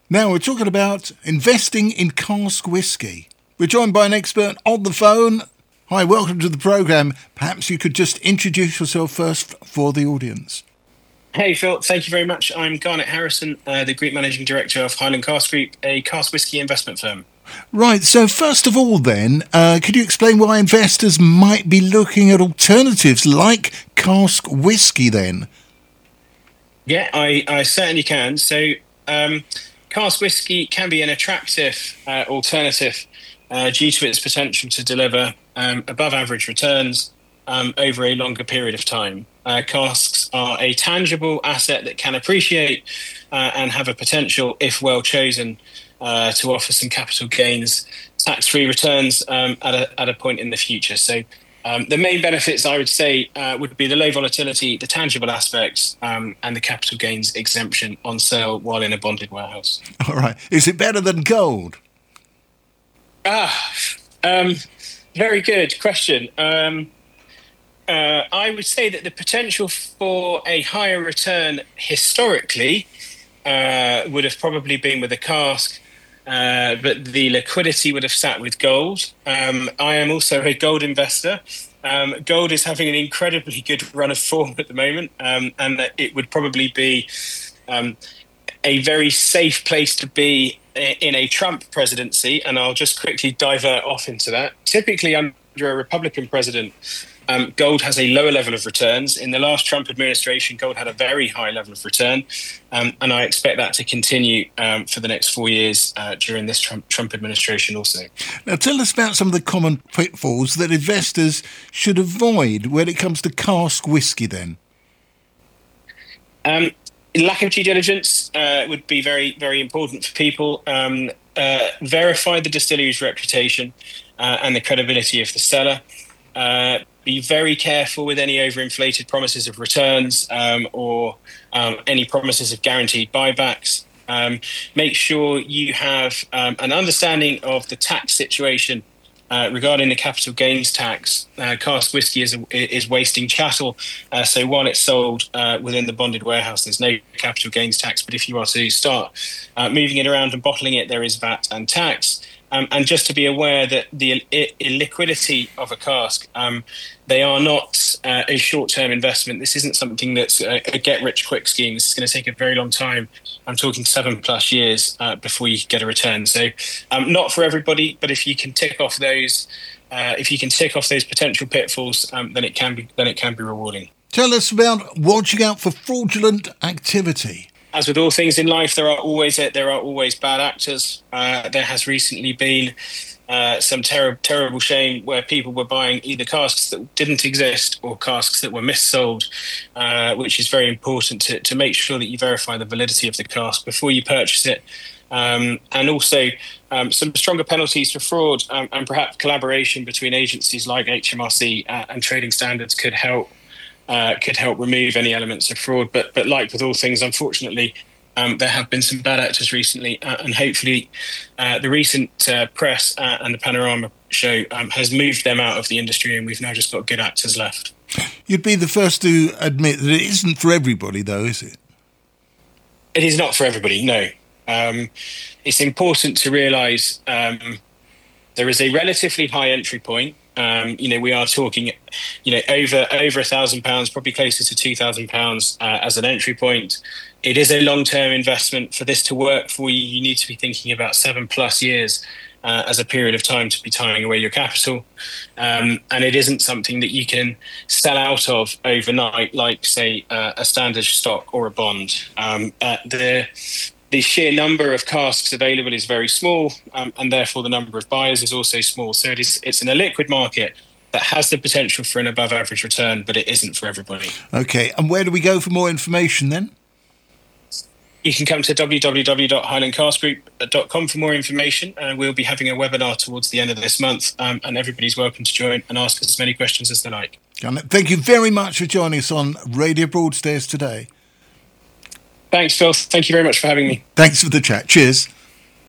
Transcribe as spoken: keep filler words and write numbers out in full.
Now we're talking about investing in cask whisky. We're joined by an expert on the phone. Hi, welcome to the programme. Perhaps you could just introduce yourself first for the audience. Hey Phil, thank you very much. I'm Garnet Harrison, uh, the Group Managing Director of Highland Cask Group, a cask whisky investment firm. Right, so first of all then, uh, could you explain why investors might be looking at alternatives like cask whisky then? Yeah, I, I certainly can. So um, cask whisky can be an attractive uh, alternative uh, due to its potential to deliver um, above average returns um, over a longer period of time. Uh, casks are a tangible asset that can appreciate uh, and have a potential, if well chosen, uh, to offer some capital gains, tax-free returns um, at a at a point in the future. So um, the main benefits, I would say, uh, would be the low volatility, the tangible aspects, um, and the capital gains exemption on sale while in a bonded warehouse. All right. Is it better than gold? Ah, um, very good question. Um, Uh, I would say that the potential for a higher return historically uh, would have probably been with a cask, uh, but the liquidity would have sat with gold. Um, I am also a gold investor. Um, gold is having an incredibly good run of form at the moment, um, and that it would probably be um, a very safe place to be in a Trump presidency. And I'll just quickly divert off into that. Typically, under a Republican president, Um, gold has a lower level of returns. In the last Trump administration, gold had a very high level of return, um, and I expect that to continue um, for the next four years uh, during this Trump, Trump administration also. Now tell us about some of the common pitfalls that investors should avoid when it comes to cask whisky then. Um, lack of due diligence uh, would be very, very important for people. Um, uh, verify the distillery's reputation uh, and the credibility of the seller. Uh, Be very careful with any overinflated promises of returns um, or um, any promises of guaranteed buybacks. Um, make sure you have um, an understanding of the tax situation uh, regarding the capital gains tax. Uh, cask whisky is, is wasting chattel, uh, so while it's sold uh, within the bonded warehouse, there's no capital gains tax. But if you are to start uh, moving it around and bottling it, there is V A T and tax. Um, and just to be aware that the I- illiquidity of a cask, um, they are not uh, a short-term investment. This isn't something that's a, a get-rich-quick scheme. This is going to take a very long time. I'm talking seven-plus years uh, before you get a return. So um, not for everybody, but if you can tick off those, uh, if you can tick off those potential pitfalls, um, then it can be then it can be rewarding. Tell us about watching out for fraudulent activity. As with all things in life, there are always there are always bad actors. Uh, there has recently been uh, some ter- terrible shame where people were buying either casks that didn't exist or casks that were missold, uh, which is very important to, to make sure that you verify the validity of the cask before you purchase it. Um, and also um, some stronger penalties for fraud um, and perhaps collaboration between agencies like H M R C uh, and trading standards could help. Uh, could help remove any elements of fraud. But but like with all things, unfortunately, um, there have been some bad actors recently, uh, and hopefully uh, the recent uh, press uh, and the Panorama show um, has moved them out of the industry, and we've now just got good actors left. You'd be the first to admit that it isn't for everybody, though, is it? It is not for everybody, no. Um, it's important to realise um, there is a relatively high entry point. Um, you know, we are talking, you know, over over a thousand pounds, probably closer to two thousand pounds uh, as an entry point. It is a long-term investment. For this to work for you, you need to be thinking about seven plus years uh, as a period of time to be tying away your capital. Um, and it isn't something that you can sell out of overnight, like, say, uh, a standard stock or a bond. Um, uh, the The sheer number of casks available is very small, um, and therefore the number of buyers is also small. So it is, it's an illiquid market that has the potential for an above-average return, but it isn't for everybody. Okay, and where do we go for more information then? You can come to w w w dot highland cask group dot com for more information. Uh, we'll be having a webinar towards the end of this month, um, and everybody's welcome to join and ask us as many questions as they like. Thank you very much for joining us on Radio Broadstairs today. Thanks, Phil. Thank you very much for having me. Thanks for the chat. Cheers.